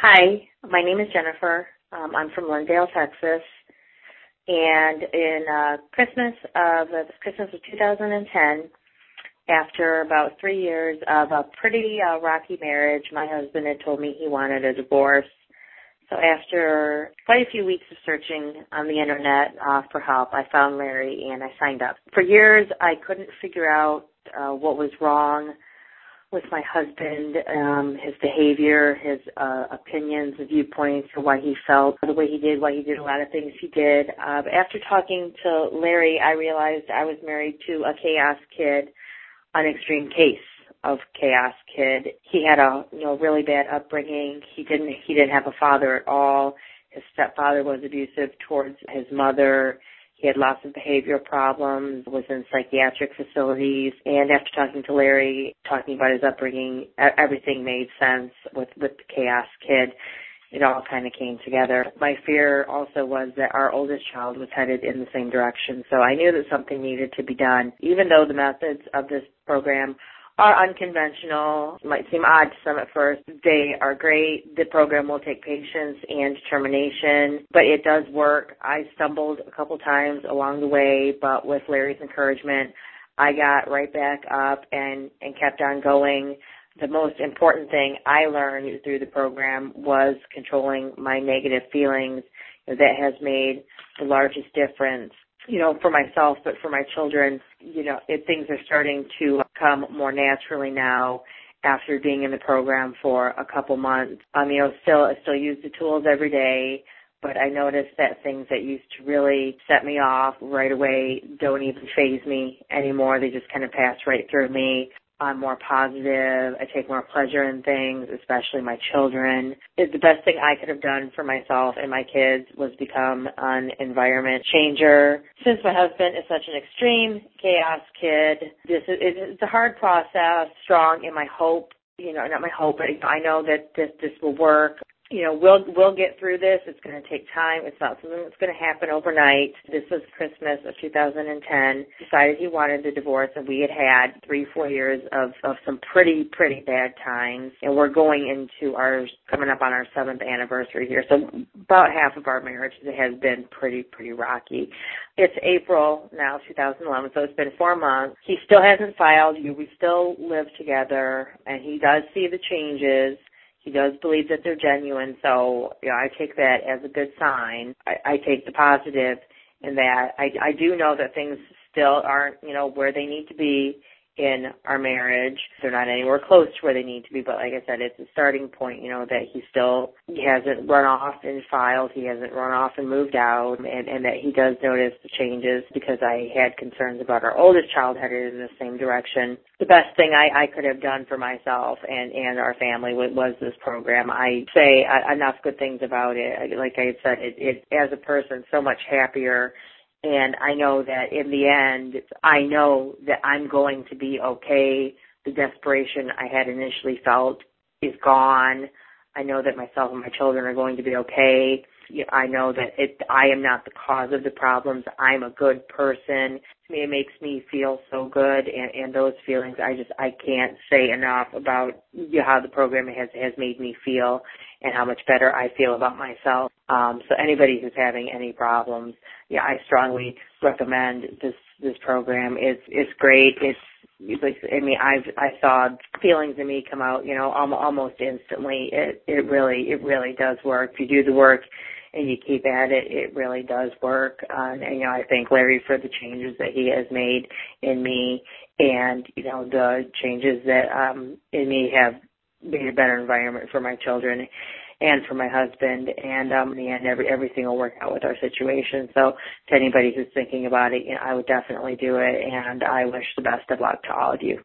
Hi, my name is Jennifer. I'm from Lindale, Texas, and in Christmas of 2010, after about 3 years of a pretty rocky marriage, my husband had told me he wanted a divorce. So after quite a few weeks of searching on the internet for help, I found Larry and I signed up. For years, I couldn't figure out what was wrong with my husband, his behavior, his opinions, viewpoints, or why he felt the way he did, why he did a lot of things he did. After talking to Larry, I realized I was married to a chaos kid, an extreme case of chaos kid. He had a really bad upbringing. He didn't have a father at all. His stepfather was abusive towards his mother. He had lots of behavioral problems, was in psychiatric facilities, and after talking to Larry, talking about his upbringing, everything made sense with the chaos kid. It all kind of came together. My fear also was that our oldest child was headed in the same direction, so I knew that something needed to be done. Even though the methods of this program are unconventional, might seem odd to some at first, they are great. The program will take patience and determination, but it does work. I stumbled a couple times along the way, but with Larry's encouragement, I got right back up and kept on going. The most important thing I learned through the program was controlling my negative feelings. That has made the largest difference, for myself, but for my children. Things are starting to come more naturally now after being in the program for a couple months. I still use the tools every day, but I noticed that things that used to really set me off right away don't even faze me anymore. They just kind of pass right through me. I'm more positive. I take more pleasure in things, especially my children. The best thing I could have done for myself and my kids was become an environment changer. Since my husband is such an extreme chaos kid, it's a hard process, strong in my hope, not my hope, but I know that this will work. We'll get through this. It's going to take time. It's not something that's going to happen overnight. This was Christmas of 2010. Decided he wanted the divorce, and we had 3-4 years of some pretty bad times. And we're coming up on our 7th anniversary here. So about half of our marriage has been pretty rocky. It's April now, 2011, so it's been 4 months. He still hasn't filed. We still live together, and he does see the changes. He does believe that they're genuine, so I take that as a good sign. I take the positive in that. I do know that things still aren't, where they need to be in our marriage. They're not anywhere close to where they need to be, but like I said, it's a starting point, that he hasn't run off and filed, he hasn't run off and moved out, and that he does notice the changes because I had concerns about our oldest child headed in the same direction. The best thing I could have done for myself and our family was this program. I say enough good things about it. Like I said, it as a person, so much happier. And I know that in the end, I know that I'm going to be okay. The desperation I had initially felt is gone. I know that myself and my children are going to be okay. I know that I am not the cause of the problems. I'm a good person. To me, it makes me feel so good, and those feelings, I can't say enough about how the program has made me feel and how much better I feel about myself. So anybody who's having any problems, I strongly recommend this program. It's great. I saw feelings in me come out, almost instantly. It really does work. If you do the work and you keep at it, it really does work. And I thank Larry for the changes that he has made in me, and the changes that in me have made a better environment for my children and for my husband, and in the end, everything will work out with our situation. So to anybody who's thinking about it, I would definitely do it, and I wish the best of luck to all of you.